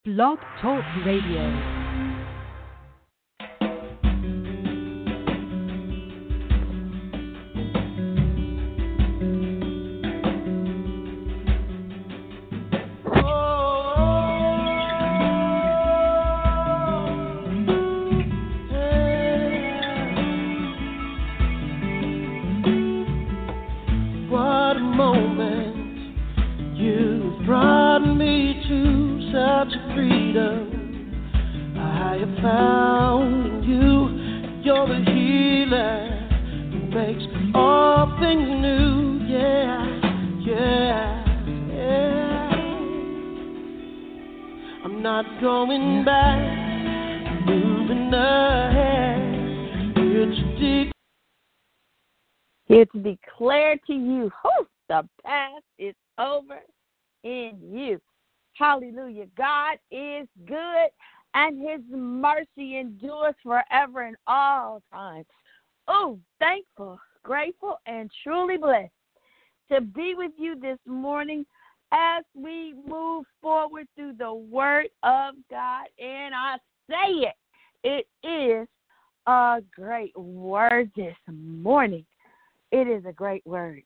Blog Talk Radio. Here to declare to you, the past is over in you. Hallelujah. God is good, and his mercy endures forever and all time. Oh, thankful, grateful, and truly blessed to be with you this morning as we move forward through the word of God. And I say it is a great word this morning. It is a great word.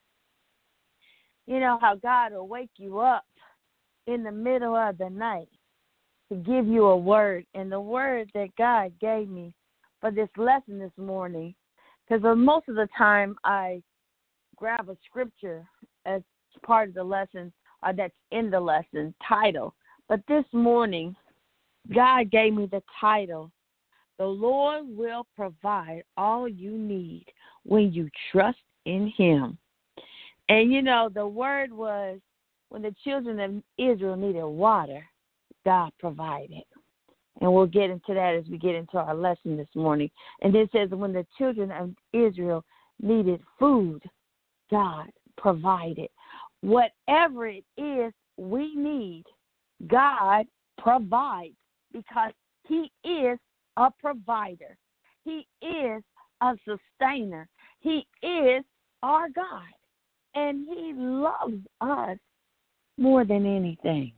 You know how God will wake you up in the middle of the night to give you a word. And the word that God gave me for this lesson this morning, because most of the time I grab a scripture as part of the lesson that's in the lesson title. But this morning, God gave me the title, "The Lord will provide all you need when you trust in him." And, you know, the word was when the children of Israel needed water, God provided. And we'll get into that as we get into our lesson this morning. And it says when the children of Israel needed food, God provided. Whatever it is we need, God provides because he is a provider. He is a sustainer. He is our God. And he loves us more than anything.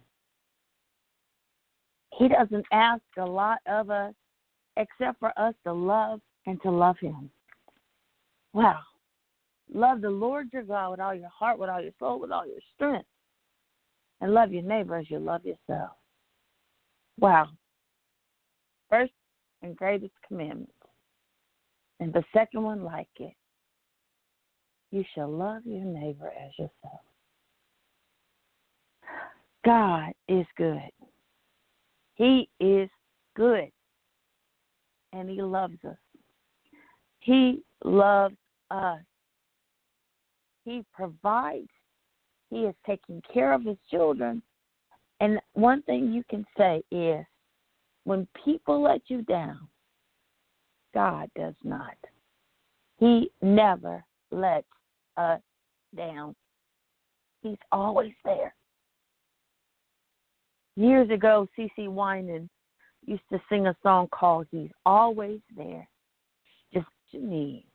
He doesn't ask a lot of us except for us to love and to love him. Wow. Love the Lord your God with all your heart, with all your soul, with all your strength. And love your neighbor as you love yourself. Wow. First and greatest commandment. And the second one like it. You shall love your neighbor as yourself. God is good. He is good. And he loves us. He loves us. He provides. He is taking care of his children. And one thing you can say is, when people let you down, God does not. He never lets us down. He's always there. Years ago, C.C. Winan used to sing a song called "He's Always There, Just What You Need."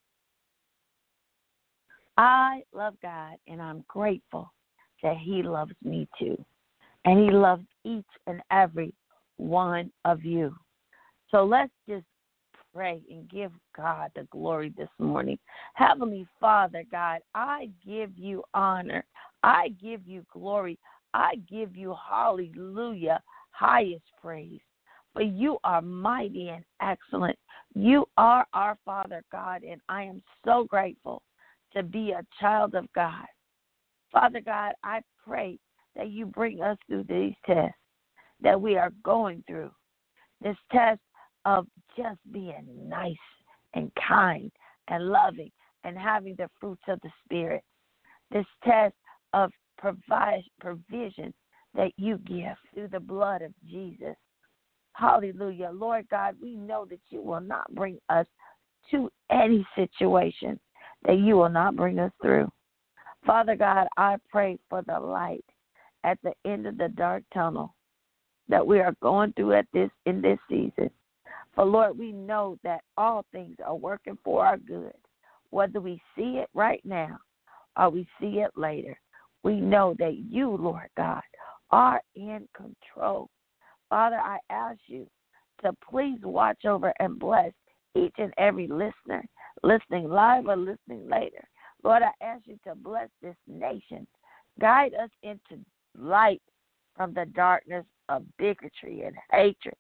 I love God, and I'm grateful that he loves me too. And he loves each and every one of you. So let's just pray and give God the glory this morning. Heavenly Father, God, I give you honor. I give you glory. I give you hallelujah, highest praise. For you are mighty and excellent. You are our Father, God, and I am so grateful to be a child of God. Father God, I pray that you bring us through these tests that we are going through. This test of just being nice and kind and loving and having the fruits of the Spirit. This test of provision that you give through the blood of Jesus. Hallelujah. Lord God, we know that you will not bring us to any situation that you will not bring us through. Father God, I pray for the light at the end of the dark tunnel that we are going through in this season. For Lord, we know that all things are working for our good, whether we see it right now or we see it later. We know that you, Lord God, are in control. Father, I ask you to please watch over and bless each and every listener, listening live or listening later. Lord, I ask you to bless this nation. Guide us into light from the darkness of bigotry and hatred.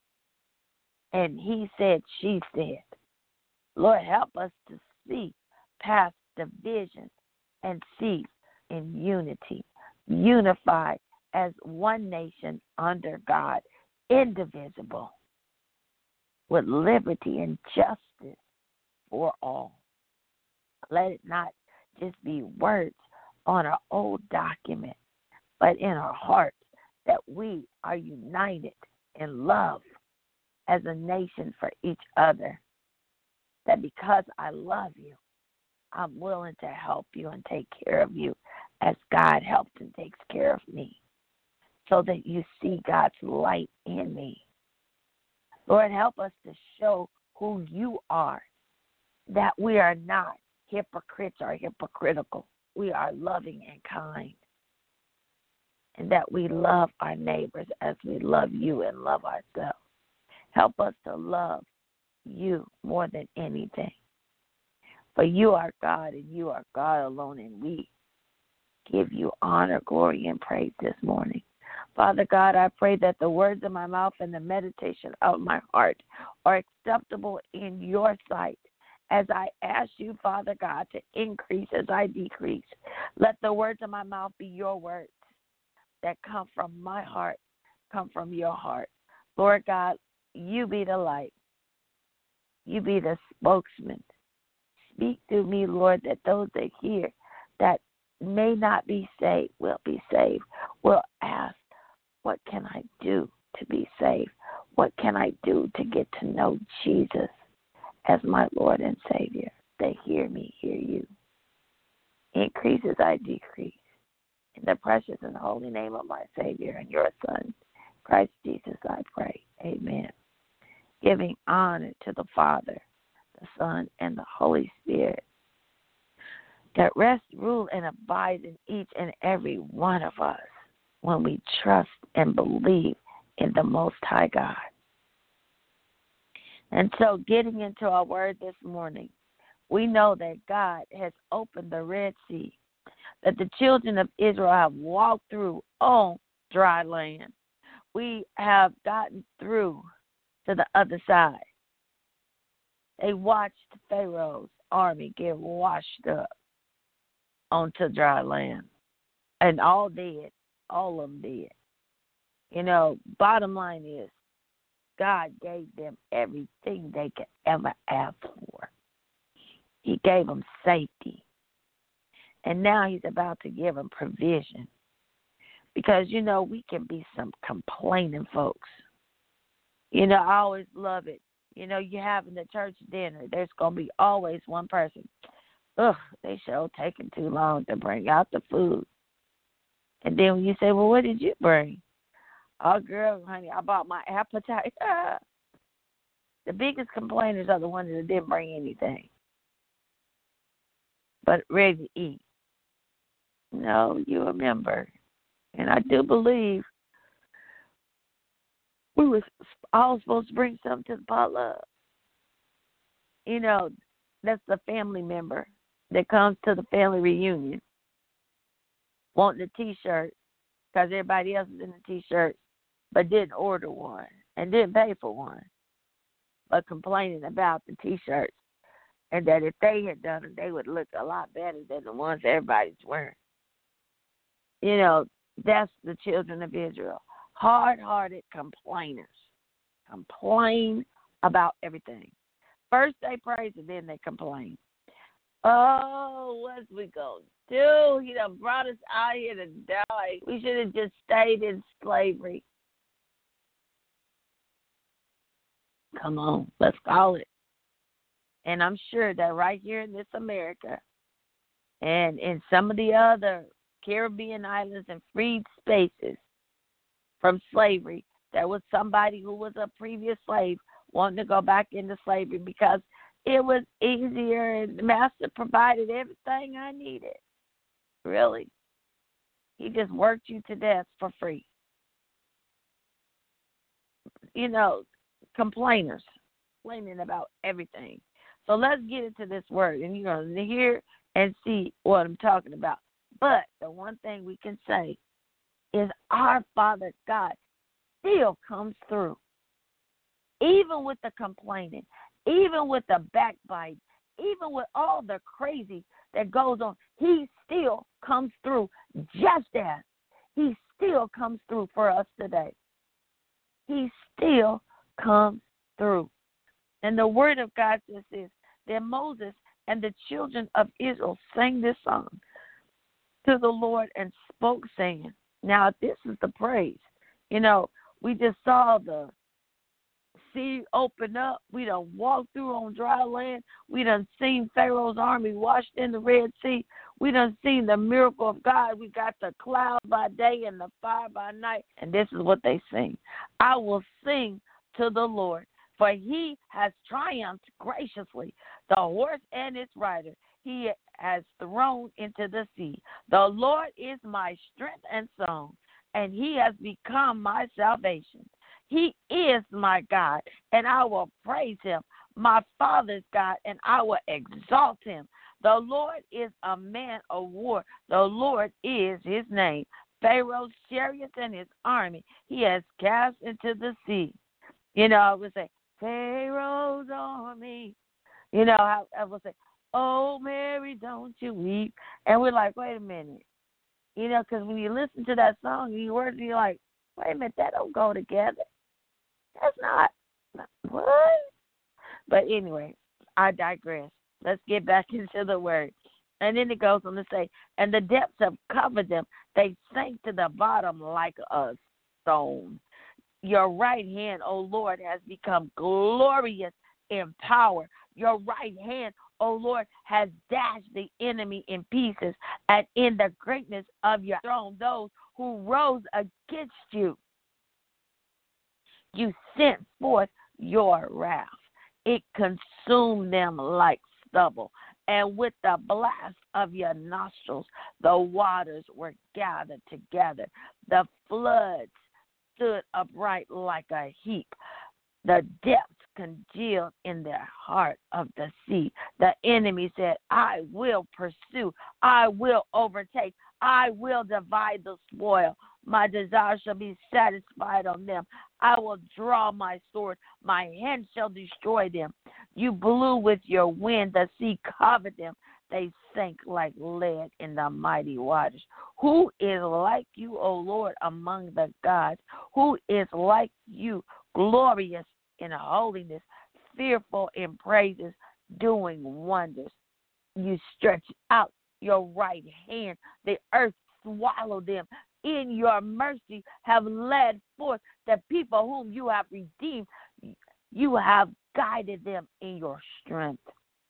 And he said, she said. Lord, help us to see past division and see in unity, unified as one nation under God, indivisible, with liberty and justice for all. Let it not just be words on an old document, but in our hearts that we are united in love as a nation for each other. That because I love you, I'm willing to help you and take care of you as God helps and takes care of me, so that you see God's light in me. Lord, help us to show who you are, that we are not hypocrites or hypocritical. We are loving and kind, and that we love our neighbors as we love you and love ourselves. Help us to love you more than anything. For you are God, and you are God alone, and we give you honor, glory, and praise this morning. Father God, I pray that the words of my mouth and the meditation of my heart are acceptable in your sight, as I ask you, Father God, to increase as I decrease. Let the words of my mouth be your words that come from my heart, come from your heart. Lord God, you be the light. You be the spokesman. Speak through me, Lord, that those that hear that may not be saved will be saved, will ask, what can I do to be saved? What can I do to get to know Jesus as my Lord and Savior? They hear me, hear you. Increase as I decrease. In the precious and holy name of my Savior and your Son, Christ Jesus, I pray. Amen. Giving honor to the Father, the Son, and the Holy Spirit, that rest, rule, and abide in each and every one of us when we trust and believe in the Most High God. And so getting into our word this morning, we know that God has opened the Red Sea, that the children of Israel have walked through on dry land. We have gotten through to the other side. They watched Pharaoh's army get washed up onto dry land. And all dead. All of them dead. You know, bottom line is, God gave them everything they could ever ask for. He gave them safety. And now he's about to give them provision. Because, you know, we can be some complaining folks. You know, I always love it. You know, you're having the church dinner. There's going to be always one person. Ugh, they sure taking too long to bring out the food. And then when you say, well, what did you bring? Oh, girl, honey, I bought my appetite. The biggest complainers are the ones that didn't bring anything, but ready to eat. No, you remember. And I do believe we were all supposed to bring something to the potluck. You know, that's the family member that comes to the family reunion wanting a T-shirt because everybody else is in a T-shirt, but didn't order one and didn't pay for one, but complaining about the T-shirts and that if they had done it, they would look a lot better than the ones everybody's wearing. You know, that's the children of Israel. Hard-hearted complainers. Complain about everything. First they praise and then they complain. Oh, what's we going to do? He done brought us out here to die. We should have just stayed in slavery. Come on, let's call it. And I'm sure that right here in this America and in some of the other Caribbean islands and freed spaces from slavery, there was somebody who was a previous slave wanting to go back into slavery because it was easier and the master provided everything I needed. Really. He just worked you to death for free. complainers, complaining about everything. So let's get into this word, and you're going to hear and see what I'm talking about. But the one thing we can say is our Father God still comes through. Even with the complaining, even with the backbite, even with all the crazy that goes on, he still comes through, just as he still comes through for us today. He still comes through. And the word of God says this: then Moses and the children of Israel sang this song to the Lord and spoke, saying, now this is the praise. We just saw the sea open up. We done walked through on dry land. We done seen Pharaoh's army washed in the Red Sea. We done seen the miracle of God. We got the cloud by day and the fire by night. And this is what they sing: I will sing to the Lord, for he has triumphed graciously. The horse and its rider he has thrown into the sea. The Lord is my strength and song, and he has become my salvation. He is my God, and I will praise him, my Father's God, and I will exalt him. The Lord is a man of war. The Lord is his name. Pharaoh's chariots and his army he has cast into the sea. I would say, Pharaoh's army. I would say, oh, Mary, don't you weep. And we're like, wait a minute. Because when you listen to that song, you're like, wait a minute, that don't go together. That's not, what? But anyway, I digress. Let's get back into the word. And then it goes on to say, and the depths have covered them. They sank to the bottom like a stone. Your right hand, O Lord, has become glorious in power. Your right hand, O Lord, has dashed the enemy in pieces, and in the greatness of your throne, those who rose against you, you sent forth your wrath. It consumed them like stubble, and with the blast of your nostrils, the waters were gathered together. The floods stood upright like a heap. The depths congealed in the heart of the sea. The enemy said, I will pursue, I will overtake, I will divide the spoil. My desire shall be satisfied on them. I will draw my sword. My hand shall destroy them. You blew with your wind. The sea covered them. They sank like lead in the mighty waters. Who is like you, O Lord, among the gods? Who is like you, glorious in holiness, fearful in praises, doing wonders? You stretch out your right hand. The earth swallowed them. In your mercy have led forth the people whom you have redeemed. You have guided them in your strength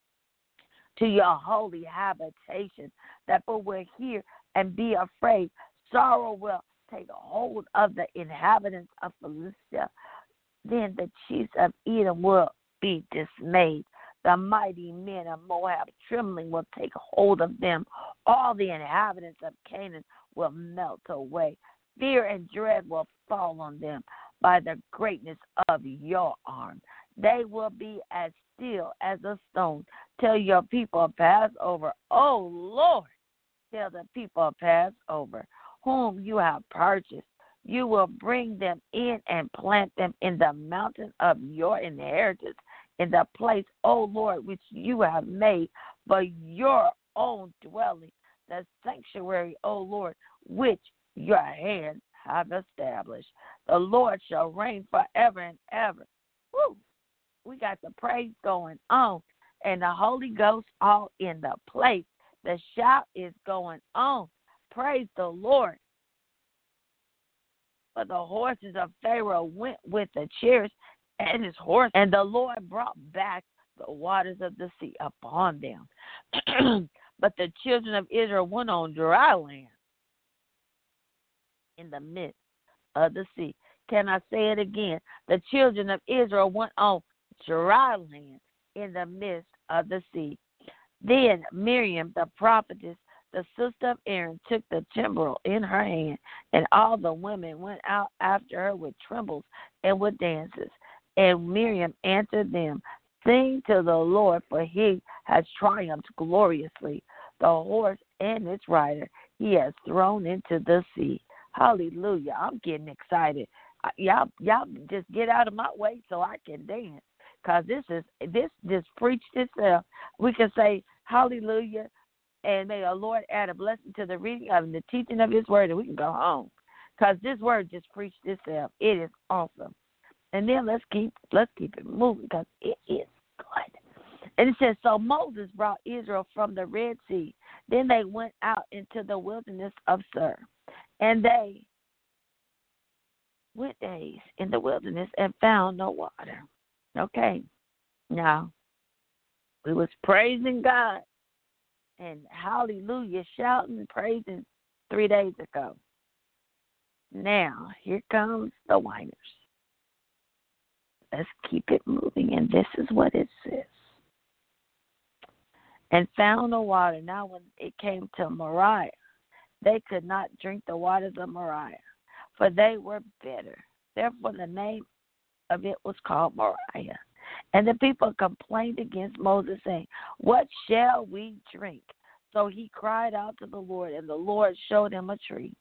to your holy habitation. That people will hear and be afraid. Sorrow will take hold of the inhabitants of Philistia. Then the chiefs of Edom will be dismayed. The mighty men of Moab trembling will take hold of them. All the inhabitants of Canaan will melt away. Fear and dread will fall on them by the greatness of your arm. They will be as still as a stone till your people pass over. Oh, Lord, till the people pass over, whom you have purchased. You will bring them in and plant them in the mountain of your inheritance, in the place, O Lord, which you have made for your own dwelling, the sanctuary, O Lord, which your hands have established. The Lord shall reign forever and ever. Woo! We got the praise going on, and the Holy Ghost all in the place. The shout is going on. Praise the Lord. For the horses of Pharaoh went with the chariots and his horse, and the Lord brought back the waters of the sea upon them. But the children of Israel went on dry land in the midst of the sea. Can I say it again? The children of Israel went on dry land in the midst of the sea. Then Miriam, the prophetess, the sister of Aaron, took the timbrel in her hand, and all the women went out after her with timbrels and with dances. And Miriam answered them, "Sing to the Lord, for he has triumphed gloriously. The horse and its rider he has thrown into the sea." Hallelujah. I'm getting excited. Y'all just get out of my way so I can dance, because this just preached itself. We can say hallelujah, and may the Lord add a blessing to the reading of and the teaching of his word, and we can go home, because this word just preached itself. It is awesome. And then let's keep it moving, because it is good. And it says, so Moses brought Israel from the Red Sea. Then they went out into the wilderness of Sur. And they went days in the wilderness and found no water. Okay. Now, we was praising God and hallelujah, shouting and praising 3 days ago. Now, here comes the whiners. Let's keep it moving, and this is what it says. And found no water. Now, when it came to Moriah, they could not drink the waters of Moriah, for they were bitter. Therefore, the name of it was called Moriah. And the people complained against Moses, saying, "What shall we drink?" So he cried out to the Lord, and the Lord showed him a tree.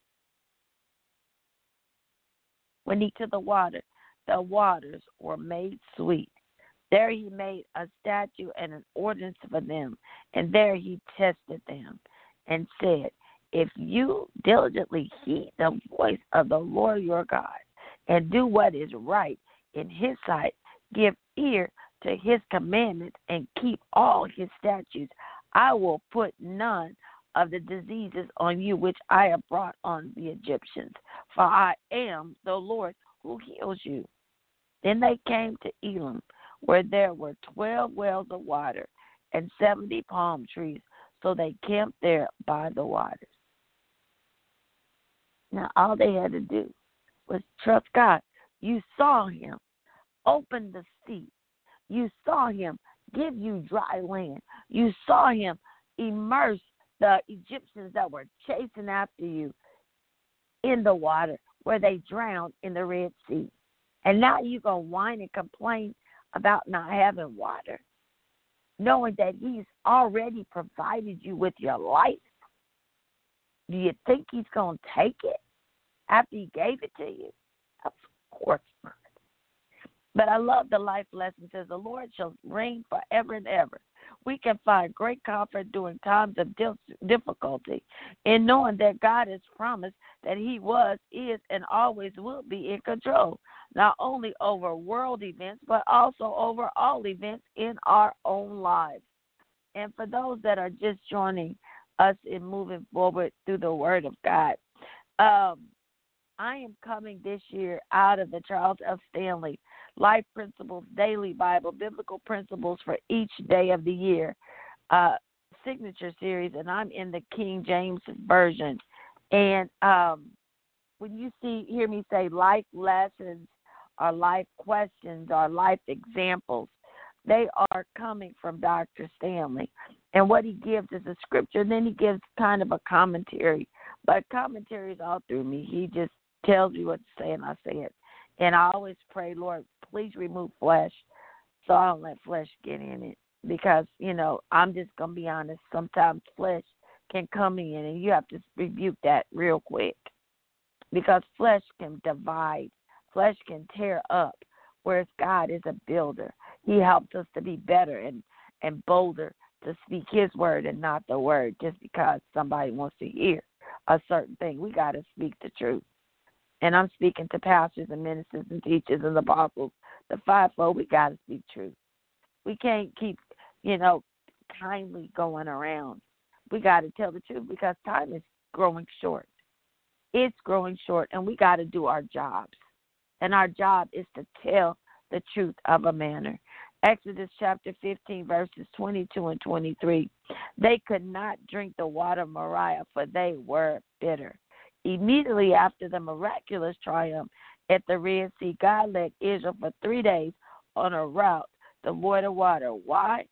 When he took the waters were made sweet. There he made a statute and an ordinance for them, and there he tested them, and said, "If you diligently heed the voice of the Lord your God, and do what is right in his sight, give ear to his commandments, and keep all his statutes, I will put none of the diseases on you which I have brought on the Egyptians, for I am the Lord who heals you." Then they came to Elim, where there were 12 wells of water and 70 palm trees, so they camped there by the waters. Now, all they had to do was trust God. You saw him open the sea. You saw him give you dry land. You saw him immerse the Egyptians that were chasing after you in the water, where they drowned in the Red Sea. And now you're going to whine and complain about not having water, knowing that he's already provided you with your life. Do you think he's going to take it after he gave it to you? Of course not. But I love the life lesson. It says, the Lord shall reign forever and ever. We can find great comfort during times of difficulty in knowing that God has promised that he was, is, and always will be in control, not only over world events, but also over all events in our own lives. And for those that are just joining us in moving forward through the Word of God, I am coming this year out of the Charles F. Stanley Life Principles Daily Bible, Biblical Principles for Each Day of the Year signature series, and I'm in the King James Version. And when you hear me say life lessons or life questions or life examples, they are coming from Dr. Stanley. And what he gives is a scripture, and then he gives kind of a commentary. But commentary is all through me. He just tells me what to say, and I say it. And I always pray, Lord, please remove flesh so I don't let flesh get in it. Because, I'm just going to be honest, sometimes flesh can come in, and you have to rebuke that real quick. Because flesh can divide. Flesh can tear up, whereas God is a builder. He helps us to be better and bolder to speak his word and not the word just because somebody wants to hear a certain thing. We got to speak the truth. And I'm speaking to pastors and ministers and teachers and apostles, the fivefold. We got to speak truth. We can't keep, kindly going around. We got to tell the truth because time is growing short. It's growing short, and we got to do our jobs. And our job is to tell the truth of a matter. Exodus chapter 15, verses 22 and 23. They could not drink the water of Moriah, for they were bitter. Immediately after the miraculous triumph at the Red Sea, God led Israel for 3 days on a route to avoid the water. Why?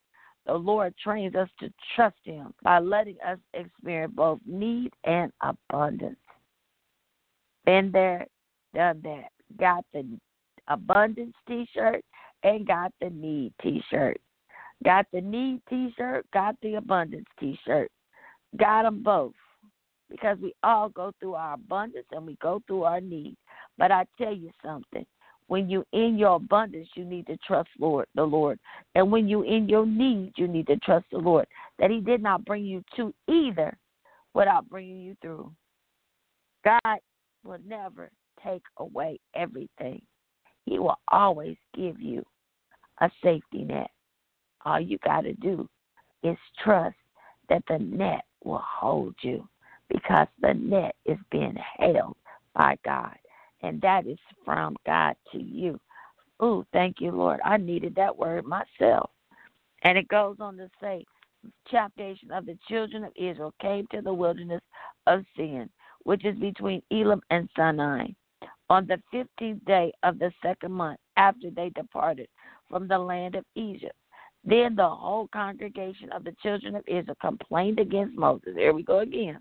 The Lord trains us to trust him by letting us experience both need and abundance. Been there, done that. Got the abundance T-shirt and got the need T-shirt. Got the need T-shirt, got the abundance T-shirt. Got them both. Because we all go through our abundance and we go through our need. But I tell you something. When you in your abundance, you need to trust the Lord. And when you in your need, you need to trust the Lord. That he did not bring you to either without bringing you through. God will never take away everything. He will always give you a safety net. All you got to do is trust that the net will hold you, because the net is being held by God, and that is from God to you. Ooh, thank you, Lord. I needed that word myself. And it goes on to say, chaptation of the children of Israel came to the wilderness of Sin, which is between Elim and Sinai, on the 15th day of the second month after they departed from the land of Egypt. Then the whole congregation of the children of Israel complained against Moses. Here we go again.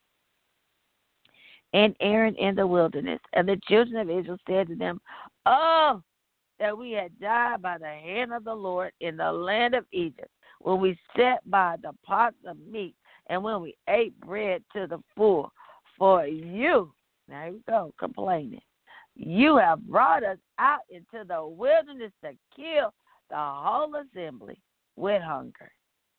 And Aaron in the wilderness. And the children of Israel said to them, oh, that we had died by the hand of the Lord in the land of Egypt, when we sat by the pots of meat, and when we ate bread to the full. For you, now here we go, complaining, you have brought us out into the wilderness to kill the whole assembly with hunger.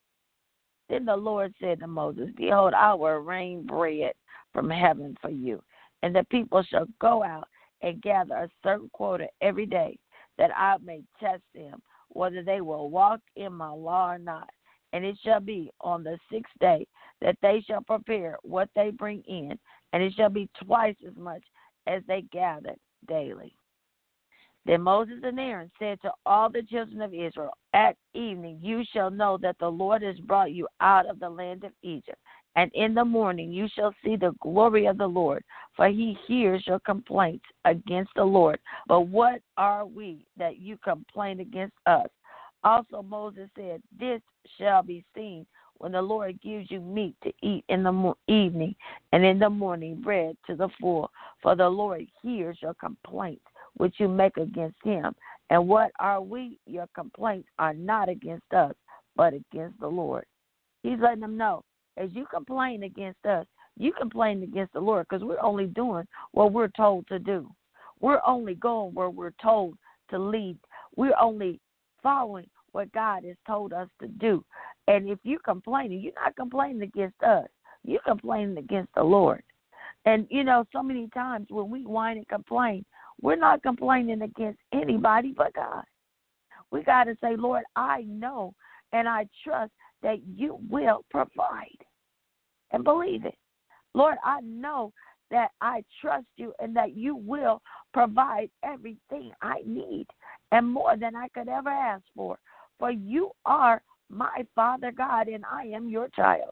Then the Lord said to Moses, behold, I will rain bread from heaven for you, and the people shall go out and gather a certain quota every day, that I may test them whether they will walk in my law or not. And it shall be on the 6th day that they shall prepare what they bring in, and it shall be twice as much as they gather daily. Then Moses and Aaron said to all the children of Israel, at evening you shall know that the Lord has brought you out of the land of Egypt, and in the morning you shall see the glory of the Lord, for he hears your complaints against the Lord. But what are we that you complain against us? Also Moses said, this shall be seen when the Lord gives you meat to eat in the evening, and in the morning bread to the full, for the Lord hears your complaints which you make against him. And what are we? Your complaints are not against us, but against the Lord. He's letting them know, as you complain against us, you complain against the Lord, because we're only doing what we're told to do. We're only going where we're told to lead. We're only following what God has told us to do. And if you're complaining, you're not complaining against us. You're complaining against the Lord. And, so many times when we whine and complain, we're not complaining against anybody but God. We got to say, Lord, I know and I trust that you will provide. And believe it. Lord, I know that I trust you and that you will provide everything I need and more than I could ever ask for. For you are my Father God, and I am your child.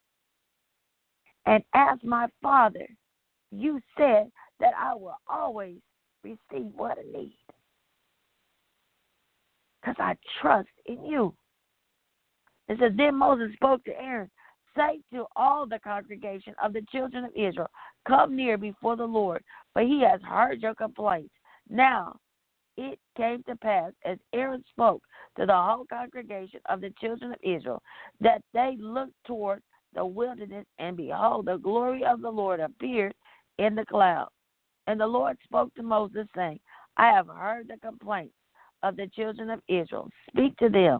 And as my Father, you said that I will always receive what I need, because I trust in you. It says, then Moses spoke to Aaron, say to all the congregation of the children of Israel, come near before the Lord, for he has heard your complaints. Now it came to pass, as Aaron spoke to the whole congregation of the children of Israel, that they looked toward the wilderness, and behold, the glory of the Lord appeared in the cloud. And the Lord spoke to Moses, saying, I have heard the complaints of the children of Israel. Speak to them.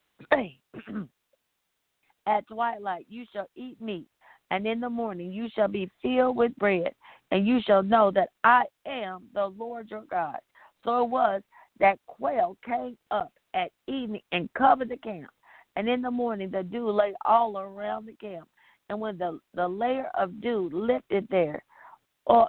At twilight you shall eat meat, and in the morning you shall be filled with bread, and you shall know that I am the Lord your God. So it was that quail came up at evening and covered the camp, and in the morning the dew lay all around the camp. And when the layer of dew lifted there on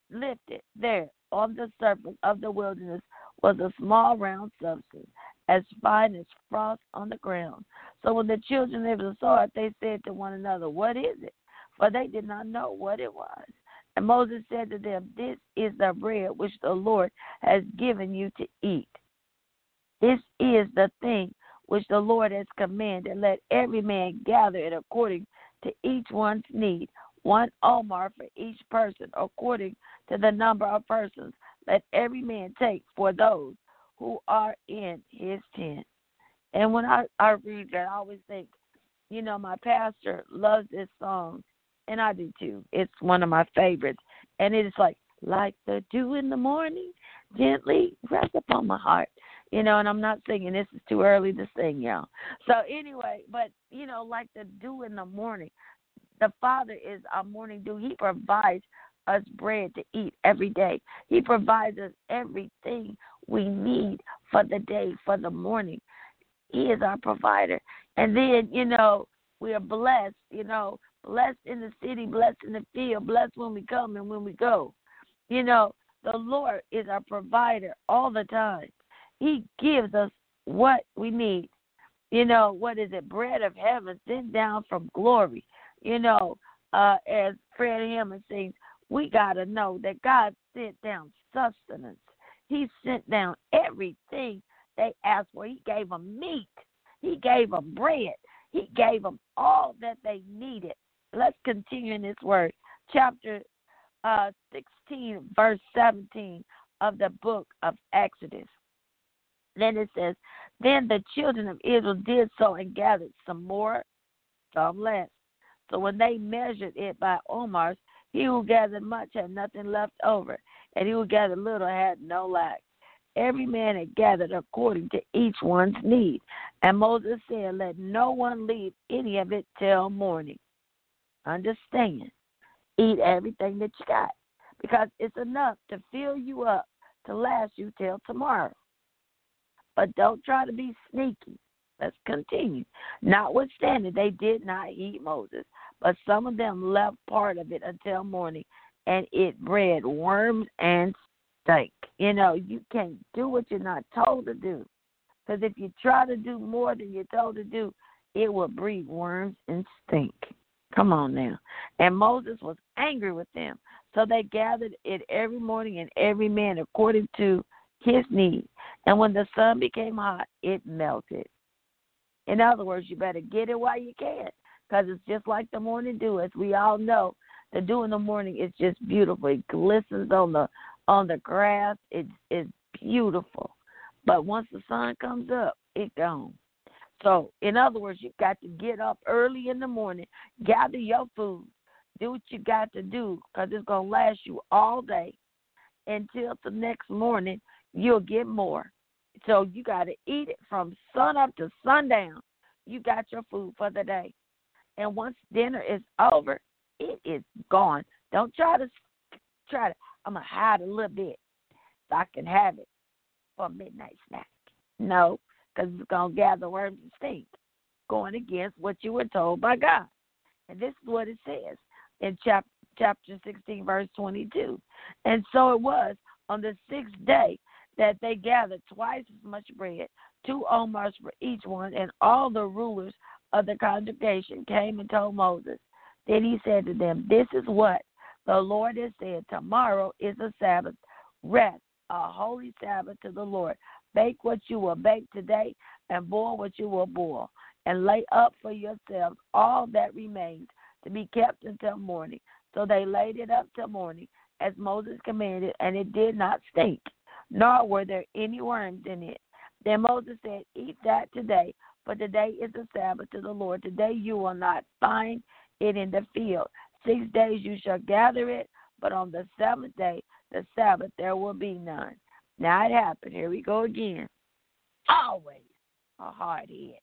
the surface of the wilderness was a small round substance, as fine as frost on the ground. So when the children of Israel saw it, they said to one another, what is it? For they did not know what it was. And Moses said to them, this is the bread which the Lord has given you to eat. This is the thing which the Lord has commanded. Let every man gather it according to each one's need, 1 omer for each person, according to the number of persons. Let every man take for those who are in his tent. And when I read that, I always think, my pastor loves this song, and I do too. It's one of my favorites. And it is like the dew in the morning, gently rest upon my heart. And I'm not singing. This is too early to sing, y'all. So anyway, but, like the dew in the morning, the Father is our morning dew. He provides us bread to eat every day. He provides us everything we need for the day, for the morning. He is our provider. And then, we are blessed, blessed in the city, blessed in the field, blessed when we come and when we go. The Lord is our provider all the time. He gives us what we need. What is it? Bread of heaven sent down from glory. As Fred Hammond sings, we got to know that God sent down sustenance. He sent down everything they asked for. He gave them meat. He gave them bread. He gave them all that they needed. Let's continue in this word. Chapter 16, verse 17 of the book of Exodus. Then it says, then the children of Israel did so and gathered some more, some less. So when they measured it by omers, he who gathered much had nothing left over, and he who gathered little had no lack. Every man had gathered according to each one's need. And Moses said, let no one leave any of it till morning. Understand, eat everything that you got, because it's enough to fill you up to last you till tomorrow. But don't try to be sneaky. Let's continue. Notwithstanding, they did not heed Moses, but some of them left part of it until morning, and it bred worms and stank. You can't do what you're not told to do, because if you try to do more than you're told to do, it will breed worms and stink. Come on now. And Moses was angry with them, so they gathered it every morning, and every man according to his need. And when the sun became hot, it melted. In other words, you better get it while you can, because it's just like the morning dew. As we all know, the dew in the morning is just beautiful. It glistens on the grass. It's beautiful. But once the sun comes up, it's gone. So, in other words, you've got to get up early in the morning, gather your food, do what you got to do, because it's going to last you all day until the next morning. You'll get more. So you got to eat it from sun up to sundown. You got your food for the day. And once dinner is over, it is gone. Don't try to, I'm going to hide a little bit so I can have it for a midnight snack. No, because it's going to gather worms and stink, going against what you were told by God. And this is what it says in chapter 16, verse 22. And so it was on the sixth day that they gathered twice as much bread, 2 omers for each one, and all the rulers of the congregation came and told Moses. Then he said to them, this is what the Lord has said, tomorrow is a Sabbath, rest, a holy Sabbath to the Lord. Bake what you will bake today, and boil what you will boil, and lay up for yourselves all that remains to be kept until morning. So they laid it up till morning, as Moses commanded, and it did not stink, nor were there any worms in it. Then Moses said, eat that today, for today is the Sabbath to the Lord. Today you will not find it in the field. 6 days you shall gather it, but on the seventh day, the Sabbath, there will be none. Now it happened. Here we go again. Always a hard head.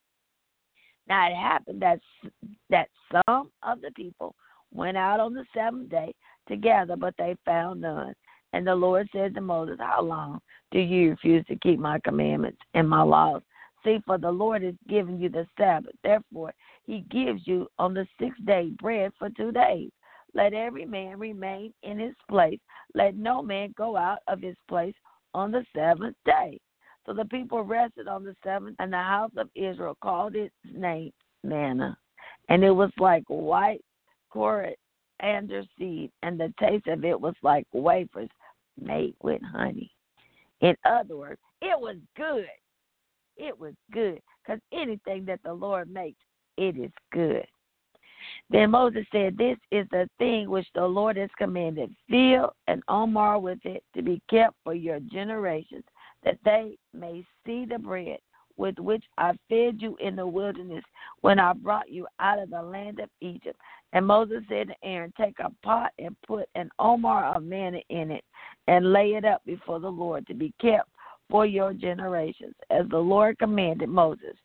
Now it happened that some of the people went out on the seventh day to gather, but they found none. And the Lord said to Moses, how long do you refuse to keep my commandments and my laws? See, for the Lord has given you the Sabbath. Therefore, he gives you on the sixth day bread for 2 days. Let every man remain in his place. Let no man go out of his place on the seventh day. So the people rested on the seventh, and the house of Israel called its name manna. And it was like white coriander seed, and the taste of it was like wafers made with honey. In other words, it was good. It was good, because anything that the Lord makes, it is good. Then Moses said, this is the thing which the Lord has commanded. Fill an omer with it to be kept for your generations, that they may see the bread with which I fed you in the wilderness when I brought you out of the land of Egypt. And Moses said to Aaron, take a pot and put an omer of manna in it and lay it up before the Lord to be kept for your generations, as the Lord commanded Moses.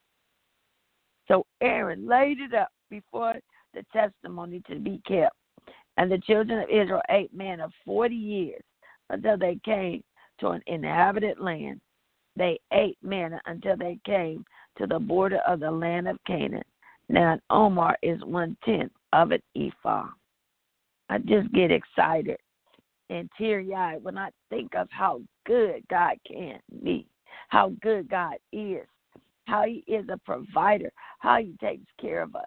So Aaron laid it up before the testimony to be kept. And the children of Israel ate manna 40 years until they came to an inhabited land. They ate manna until they came to the border of the land of Canaan. Now an omer is 1/10 of an ephah. I just get excited and teary-eyed when I think of how good God can be, how good God is, how he is a provider, how he takes care of us.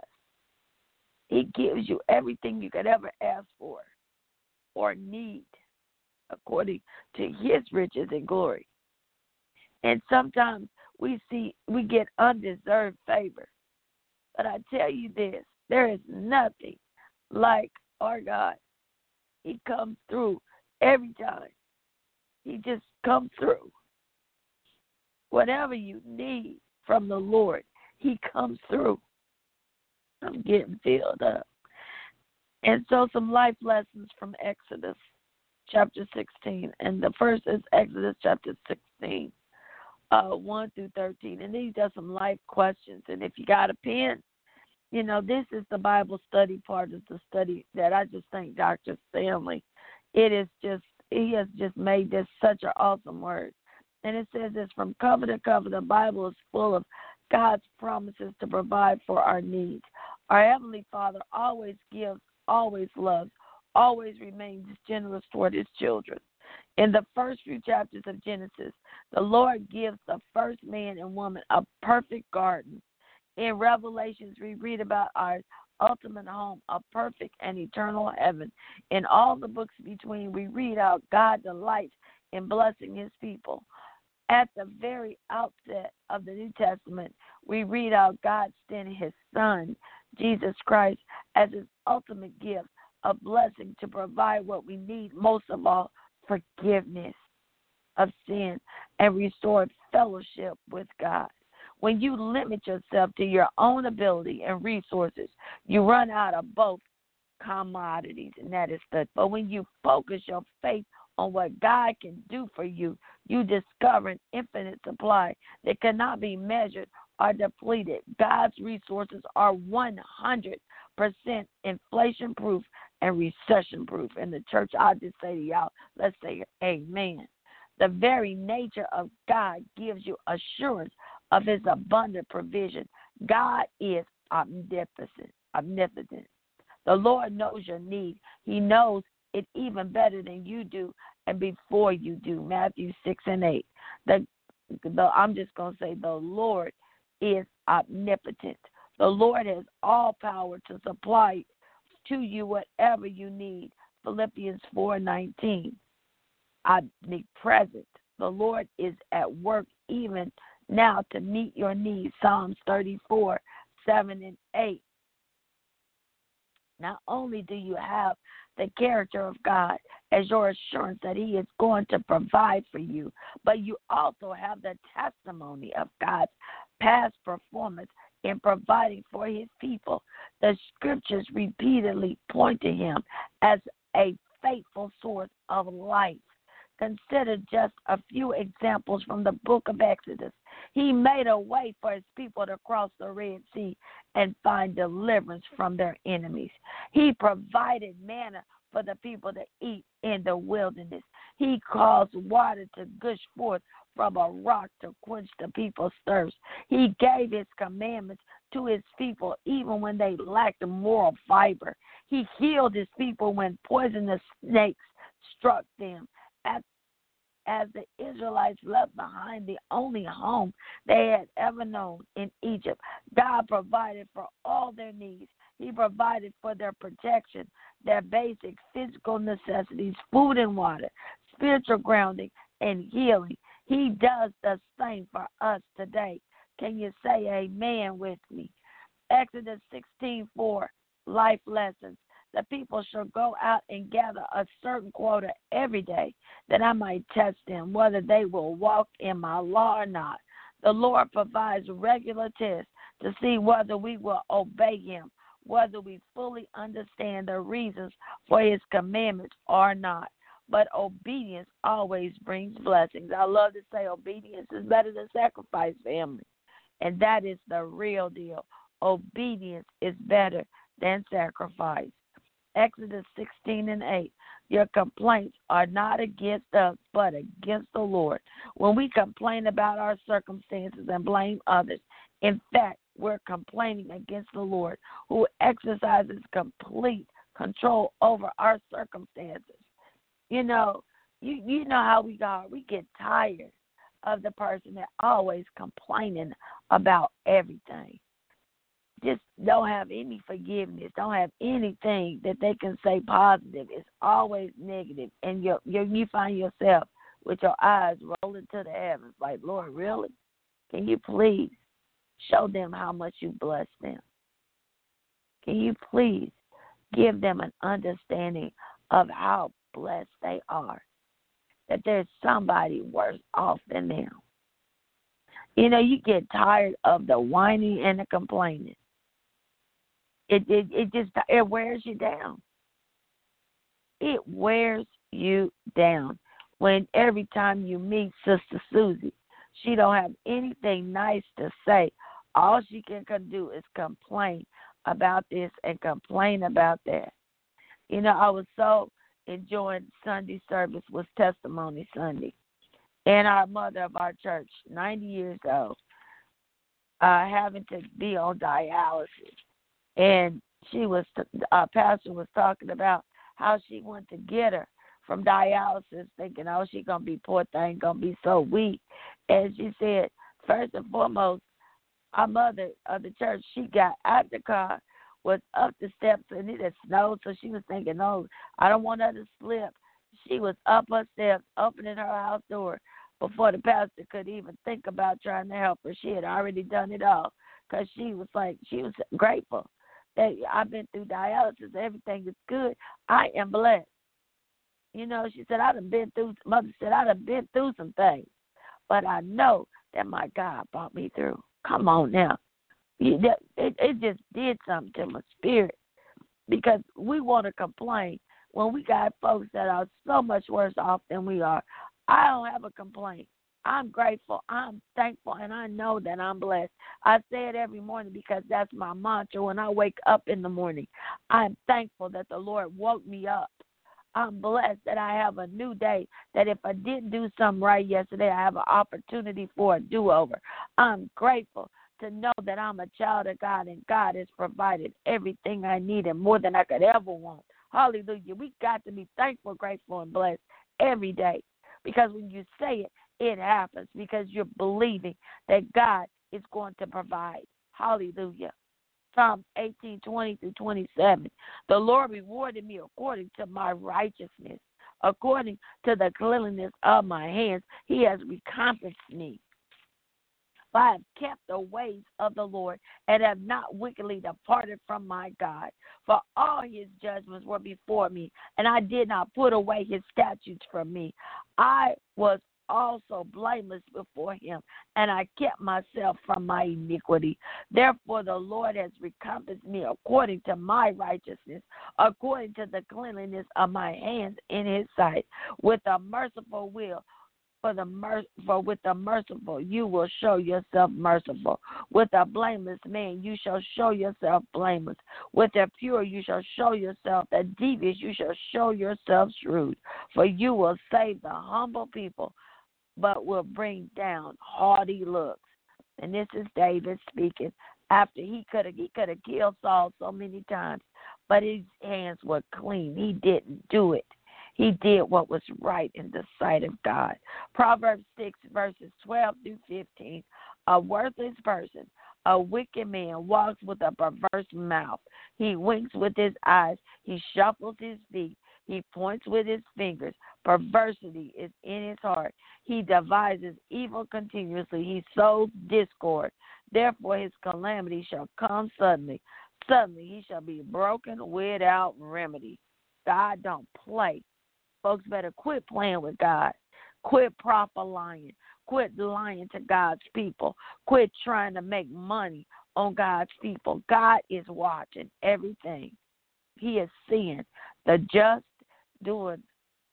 He gives you everything you could ever ask for or need according to his riches and glory. And sometimes we get undeserved favor. But I tell you this, there is nothing like our God. He comes through every time. He just comes through. Whatever you need from the Lord, he comes through. I'm getting filled up. And so some life lessons from Exodus chapter 16. And the first is Exodus chapter 16, 1 through 13. And these are some life questions. And if you got a pen, this is the Bible study part of the study that I just thank Dr. Stanley. He has just made this such an awesome word. And it says this, from cover to cover, the Bible is full of God's promises to provide for our needs. Our Heavenly Father always gives, always loves, always remains generous toward his children. In the first few chapters of Genesis, the Lord gives the first man and woman a perfect garden. In Revelations, we read about our ultimate home, a perfect and eternal heaven. In all the books between, we read how God delights in blessing his people. At the very outset of the New Testament, we read how God sent his Son, Jesus Christ, as his ultimate gift of blessing to provide what we need, most of all, forgiveness of sin and restored fellowship with God. When you limit yourself to your own ability and resources, you run out of both commodities, and that is good. But when you focus your faith on what God can do for you, you discover an infinite supply that cannot be measured or depleted. God's resources are 100% inflation-proof and recession-proof. In the church, I'll just say to y'all, let's say amen. The very nature of God gives you assurance of his abundant provision. God is omnipotent. The Lord knows your need. He knows it even better than you do and before you do. Matthew 6:8. I'm just going to say the Lord is omnipotent. The Lord has all power to supply to you whatever you need. Philippians 4:19. Omnipresent. The Lord is at work even now to meet your needs. Psalms 34:7-8. Not only do you have the character of God as your assurance that he is going to provide for you, but you also have the testimony of God's past performance in providing for his people. The scriptures repeatedly point to him as a faithful source of life. Consider just a few examples from the book of Exodus. He made a way for his people to cross the Red Sea and find deliverance from their enemies. He provided manna for the people to eat in the wilderness. He caused water to gush forth from a rock to quench the people's thirst. He gave his commandments to his people even when they lacked moral fiber. He healed his people when poisonous snakes struck them. As the Israelites left behind the only home they had ever known in Egypt, God provided for all their needs. He provided for their protection, their basic physical necessities, food and water, spiritual grounding, and healing. He does the same for us today. Can you say amen with me? Exodus 16:4, life lessons. The people shall go out and gather a certain quota every day, that I might test them whether they will walk in my law or not. The Lord provides regular tests to see whether we will obey him, whether we fully understand the reasons for his commandments or not. But obedience always brings blessings. I love to say obedience is better than sacrifice, family. And that is the real deal. Obedience is better than sacrifice. Exodus 16:8. Your complaints are not against us, but against the Lord. When we complain about our circumstances and blame others, in fact, we're complaining against the Lord, who exercises complete control over our circumstances. You know how we are. We get tired of the person that always complaining about everything. Just don't have any forgiveness. Don't have anything that they can say positive. It's always negative, and you find yourself with your eyes rolling to the heavens, like, Lord, really? Can you please show them how much you bless them? Can you please give them an understanding of how blessed they are, that there's somebody worse off than them? You get tired of the whining and the complaining. It wears you down. It wears you down when every time you meet Sister Susie, she don't have anything nice to say. All she can do is complain about this and complain about that. I was so enjoying Sunday service was Testimony Sunday. And our mother of our church, 90 years old, having to be on dialysis. And our pastor was talking about how she went to get her from dialysis, thinking, oh, she's going to be, poor thing, going to be so weak. And she said, first and foremost, our mother of the church, she got out the car, was up the steps, and it had snowed, so she was thinking, oh, I don't want her to slip. She was up her steps, opening her house door before the pastor could even think about trying to help her. She had already done it all because she was grateful that I've been through dialysis. Everything is good. I am blessed. She said, Mother said, I done been through some things, but I know that my God brought me through. Come on now. It just did something to my spirit because we want to complain when we got folks that are so much worse off than we are. I don't have a complaint. I'm grateful, I'm thankful, and I know that I'm blessed. I say it every morning because that's my mantra when I wake up in the morning. I'm thankful that the Lord woke me up. I'm blessed that I have a new day, that if I didn't do something right yesterday, I have an opportunity for a do-over. I'm grateful to know that I'm a child of God, and God has provided everything I need and more than I could ever want. Hallelujah. We got to be thankful, grateful, and blessed every day because when you say it, it happens because you're believing that God is going to provide. Hallelujah. Psalms 18:20-27. The Lord rewarded me according to my righteousness. According to the cleanliness of my hands, he has recompensed me. For I have kept the ways of the Lord and have not wickedly departed from my God. For all his judgments were before me, and I did not put away his statutes from me. I was also blameless before him, and I kept myself from my iniquity. Therefore the Lord has recompensed me according to my righteousness, according to the cleanliness of my hands in his sight. With a merciful will, for with the merciful you will show yourself merciful. With a blameless man you shall show yourself blameless. With the pure you shall show yourself, the devious you shall show yourself shrewd. For you will save the humble people, but will bring down haughty looks. And this is David speaking after he could have killed Saul so many times, but his hands were clean. He didn't do it. He did what was right in the sight of God. Proverbs 6:12-15. A worthless person, a wicked man, walks with a perverse mouth. He winks with his eyes. He shuffles his feet. He points with his fingers. Perversity is in his heart. He devises evil continuously. He sows discord. Therefore his calamity shall come suddenly. Suddenly he shall be broken without remedy. God don't play. Folks better quit playing with God. Quit lying. Quit lying to God's people. Quit trying to make money on God's people. God is watching everything. He is seeing the just doing.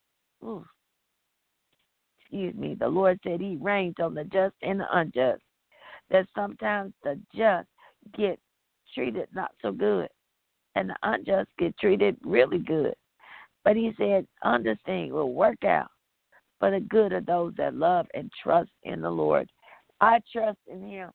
The Lord said he reigns on the just and the unjust. That sometimes the just get treated not so good, and the unjust get treated really good. But he said, understand, will work out for the good of those that love and trust in the Lord. I trust in him.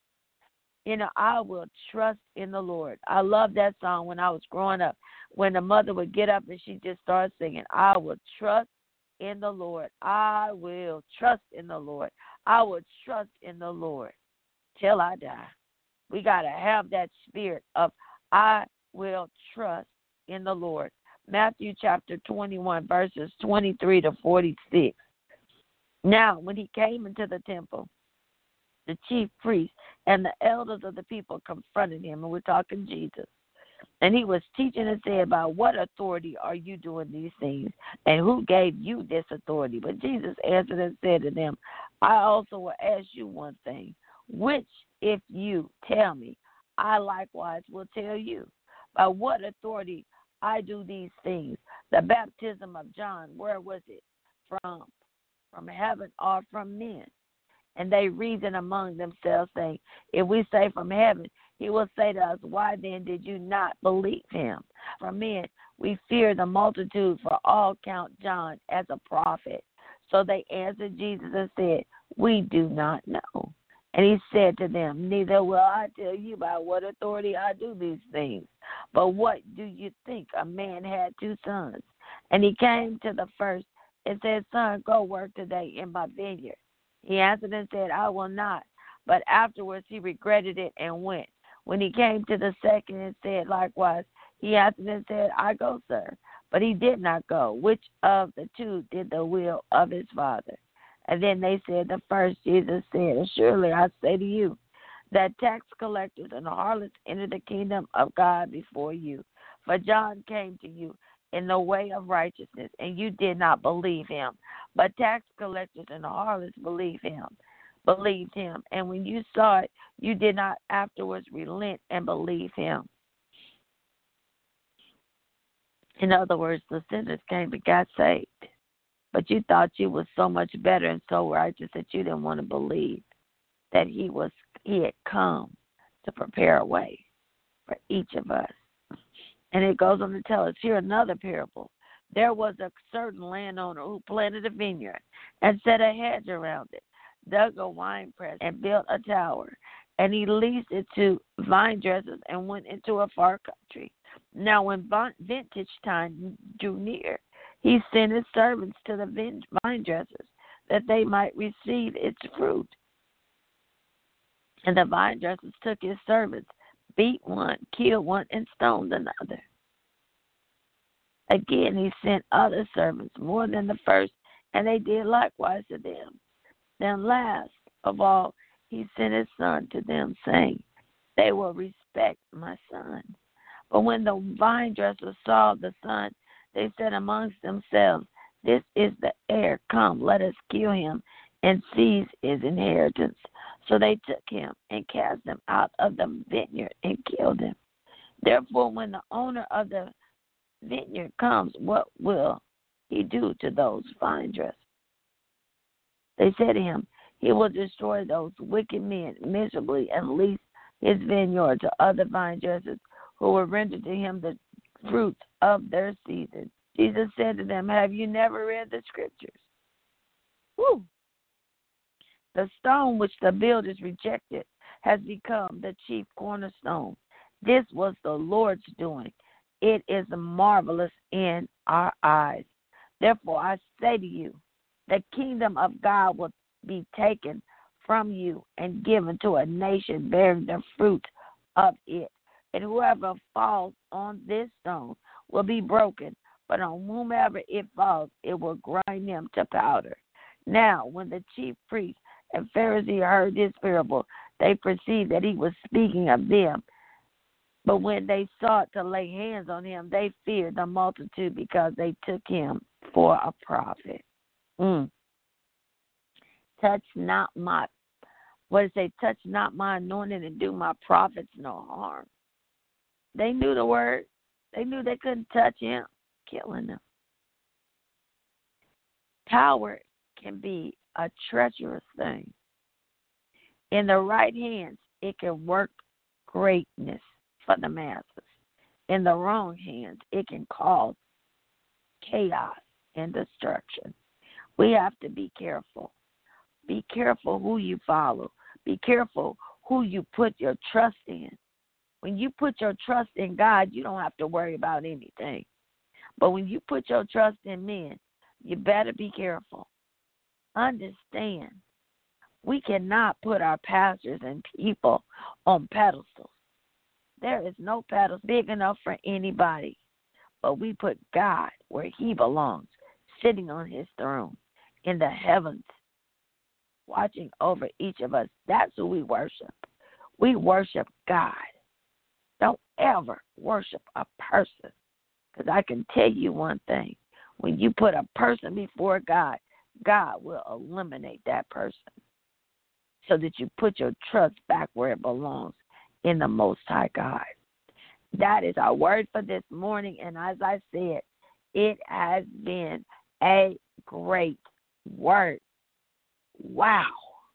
I will trust in the Lord. I love that song when I was growing up, when the mother would get up and she just started singing, I will trust in the Lord. I will trust in the Lord. I will trust in the Lord till I die. We got to have that spirit of I will trust in the Lord. Matthew chapter 21, verses 23 to 46. Now, when he came into the temple, the chief priests and the elders of the people confronted him, and we're talking Jesus. And he was teaching and said, by what authority are you doing these things? And who gave you this authority? But Jesus answered and said to them, I also will ask you one thing, which if you tell me, I likewise will tell you. By what authority I do these things? The baptism of John, where was it? From heaven or from men? And they reasoned among themselves, saying, if we say from heaven, he will say to us, why then did you not believe him? From men, we fear the multitude, for all count John as a prophet. So they answered Jesus and said, we do not know. And he said to them, neither will I tell you by what authority I do these things. But what do you think? A man had 2 sons. And he came to the first and said, son, go work today in my vineyard. He answered and said, I will not. But afterwards he regretted it and went. When he came to the second and said likewise, he answered and said, I go, sir. But he did not go. Which of the 2 did the will of his father? And then they said, the first. Jesus said, surely I say to you, that tax collectors and harlots enter the kingdom of God before you. For John came to you in the way of righteousness, and you did not believe him. But tax collectors and harlots believed him. And when you saw it, you did not afterwards relent and believe him. In other words, the sinners came and got saved. But you thought you was so much better and so righteous that you didn't want to believe that he had come to prepare a way for each of us. And it goes on to tell us here another parable. There was a certain landowner who planted a vineyard and set a hedge around it, dug a wine press, and built a tower. And he leased it to vine dressers and went into a far country. Now when vintage time drew near, he sent his servants to the vine dressers that they might receive its fruit. And the vine dressers took his servants, beat one, killed one, and stoned another. Again, he sent other servants more than the first, and they did likewise to them. Then last of all, he sent his son to them, saying, they will respect my son. But when the vine dressers saw the son, they said amongst themselves, this is the heir. Come, let us kill him and seize his inheritance. So they took him and cast him out of the vineyard and killed him. Therefore, when the owner of the vineyard comes, what will he do to those vine dressers? They said to him, he will destroy those wicked men miserably and lease his vineyard to other vine dressers who will render to him the fruits of their season. Jesus said to them, have you never read the scriptures? The stone which the builders rejected has become the chief cornerstone. This was the Lord's doing. It is marvelous in our eyes. Therefore, I say to you, the kingdom of God will be taken from you and given to a nation bearing the fruit of it. And whoever falls on this stone will be broken, but on whomever it falls, it will grind them to powder. Now, when the chief priests and Pharisees heard this parable, they perceived that he was speaking of them. But when they sought to lay hands on him, they feared the multitude because they took him for a prophet. Touch not my, touch not my anointing and do my prophets no harm. They knew the word. They knew they couldn't touch him, killing them. Power can be a treacherous thing. In the right hands, it can work greatness for the masses. In the wrong hands, it can cause chaos and destruction. We have to be careful. Be careful who you follow. Be careful who you put your trust in. When you put your trust in God, you don't have to worry about anything. But when you put your trust in men, you better be careful. Understand, we cannot put our pastors and people on pedestals. There is no pedestal big enough for anybody. But we put God where he belongs, sitting on his throne in the heavens, watching over each of us. That's who we worship. We worship God. Don't ever worship a person. Because I can tell you one thing. When you put a person before God, God will eliminate that person. So that you put your trust back where it belongs, in the Most High God. That is our word for this morning. And as I said, it has been a great word. Wow.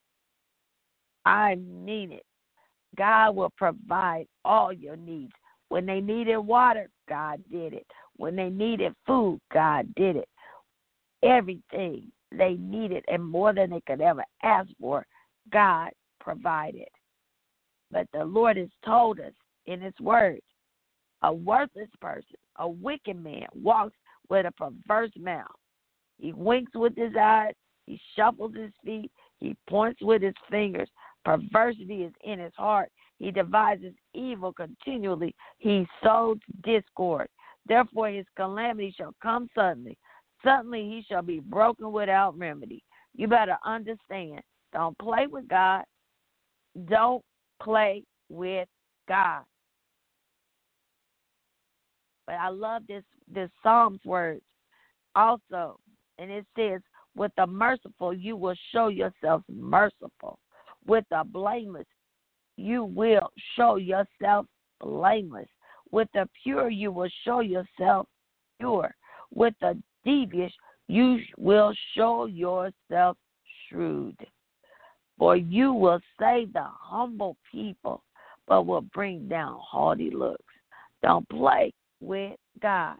I mean it. God will provide all your needs. When they needed water, God did it. When they needed food, God did it. Everything they needed and more than they could ever ask for, God provided. But the Lord has told us in his word, a worthless person, a wicked man, walks with a perverse mouth. He winks with his eyes. He shuffles his feet. He points with his fingers. Perversity is in his heart. He devises evil continually. He sows discord. Therefore his calamity shall come suddenly. Suddenly he shall be broken without remedy. You better understand. Don't play with God. Don't play with God. But I love this Psalms words also. And it says, with the merciful, you will show yourself merciful. With the blameless, you will show yourself blameless. With the pure, you will show yourself pure. With the devious, you will show yourself shrewd. For you will save the humble people, but will bring down haughty looks. Don't play with God.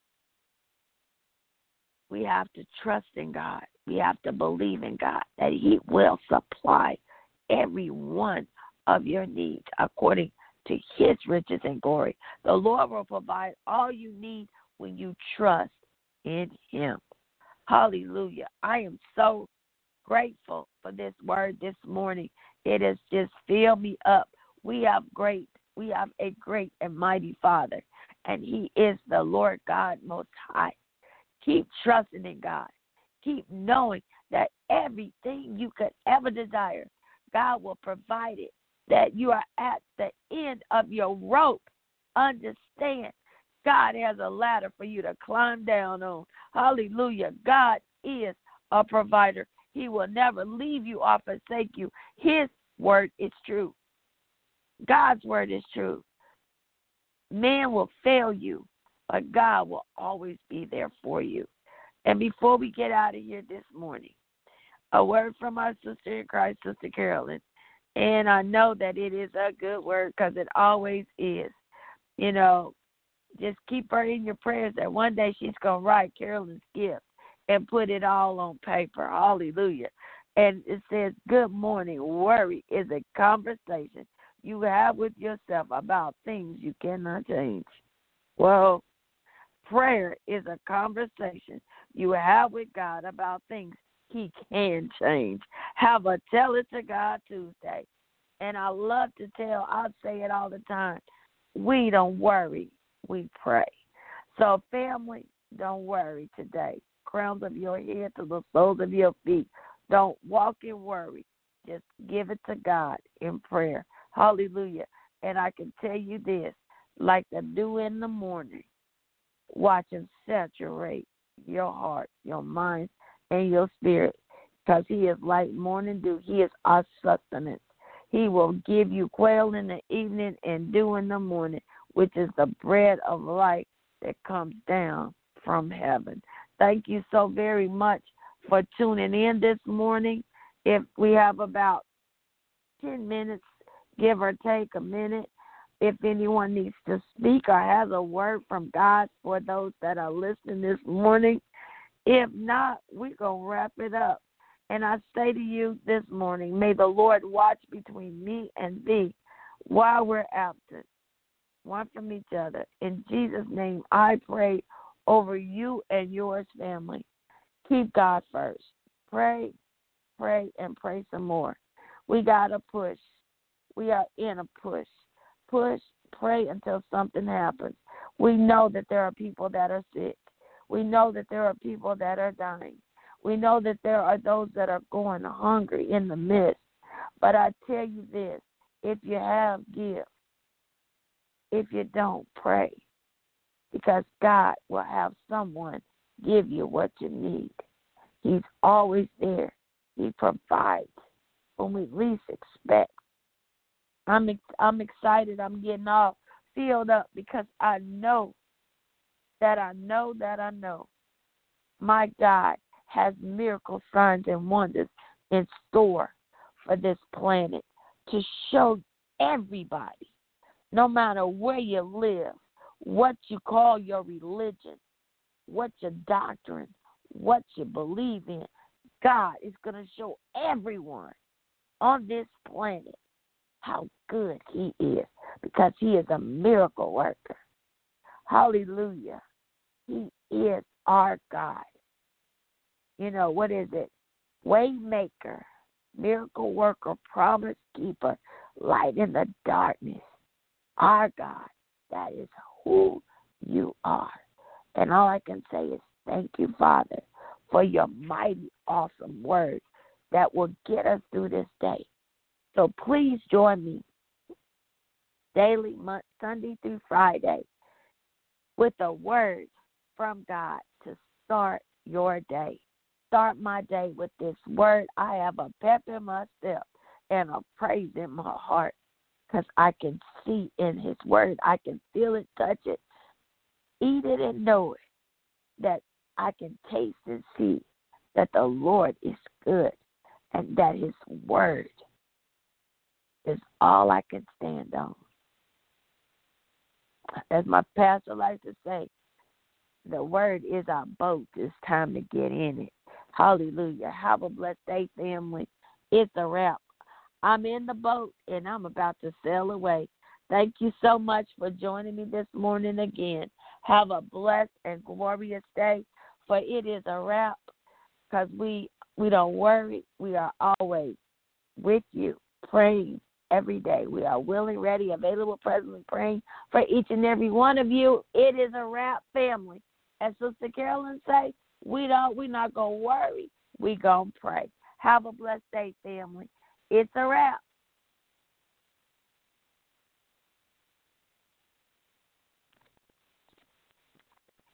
We have to trust in God. We have to believe in God that he will supply every one of your needs according to his riches and glory. The Lord will provide all you need when you trust in him. Hallelujah. I am so grateful for this word this morning. It has just filled me up. We have a great and mighty Father, and he is the Lord God Most High. Keep trusting in God. Keep knowing that everything you could ever desire, God will provide it. That you are at the end of your rope. Understand, God has a ladder for you to climb down on. Hallelujah. God is a provider. He will never leave you or forsake you. His word is true. God's word is true. Man will fail you, but God will always be there for you. And before we get out of here this morning, a word from our sister in Christ, Sister Carolyn. And I know that it is a good word because it always is. You know, just keep her in your prayers that one day she's going to write Carolyn's gift and put it all on paper. Hallelujah. And it says, good morning. Worry is a conversation you have with yourself about things you cannot change. Well, prayer is a conversation you have with God about things he can change. Have a Tell It to God Tuesday. And I love to I say it all the time, we don't worry, we pray. So family, Don't worry today. Crowns of your head to the soles of your feet. Don't walk in worry. Just give it to God in prayer. Hallelujah. And I can tell you this, like the dew in the morning, watch Him saturate your heart, your mind, and your spirit, because He is like morning dew. He is our sustenance. He will give you quail in the evening and dew in the morning, which is the bread of life that comes down from heaven. Thank you so very much for tuning in this morning. If we have about 10 minutes, give or take a minute, if anyone needs to speak or has a word from God for those that are listening this morning. If not, we're going to wrap it up. And I say to you this morning, may the Lord watch between me and thee while we're absent, one from each other. In Jesus' name, I pray over you and yours, family. Keep God first. Pray, and pray some more. We got to push. We are in a push. Push, pray until something happens. We know that there are people that are sick. We know that there are people that are dying. We know that there are those that are going hungry in the midst. But I tell you this, if you have, give. If you don't, pray. Because God will have someone give you what you need. He's always there. He provides when we least expect. I'm excited. I'm getting all filled up because I know my God has miracle signs and wonders in store for this planet to show everybody, no matter where you live, what you call your religion, what your doctrine, what you believe in. God is going to show everyone on this planet how good He is, because He is a miracle worker. Hallelujah. He is our God. You know, what is it? Waymaker, miracle worker, promise keeper, light in the darkness. Our God, that is who you are. And all I can say is thank you, Father, for your mighty, awesome word that will get us through this day. So please join me daily, Sunday through Friday, with a word from God to start your day. Start my day with this word. I have a pep in my step and a praise in my heart, because I can see in His word. I can feel it, touch it, eat it, and know it, that I can taste and see that the Lord is good and that His word is all I can stand on. As my pastor likes to say, the word is our boat. It's time to get in it. Hallelujah. Have a blessed day, family. It's a wrap. I'm in the boat, and I'm about to sail away. Thank you so much for joining me this morning again. Have a blessed and glorious day, for it is a wrap, because we don't worry. We are always with you, praying every day. We are willing, ready, available, presently praying for each and every one of you. It is a wrap, family. As Sister Carolyn say, we're not going to worry. We're going to pray. Have a blessed day, family. It's a wrap.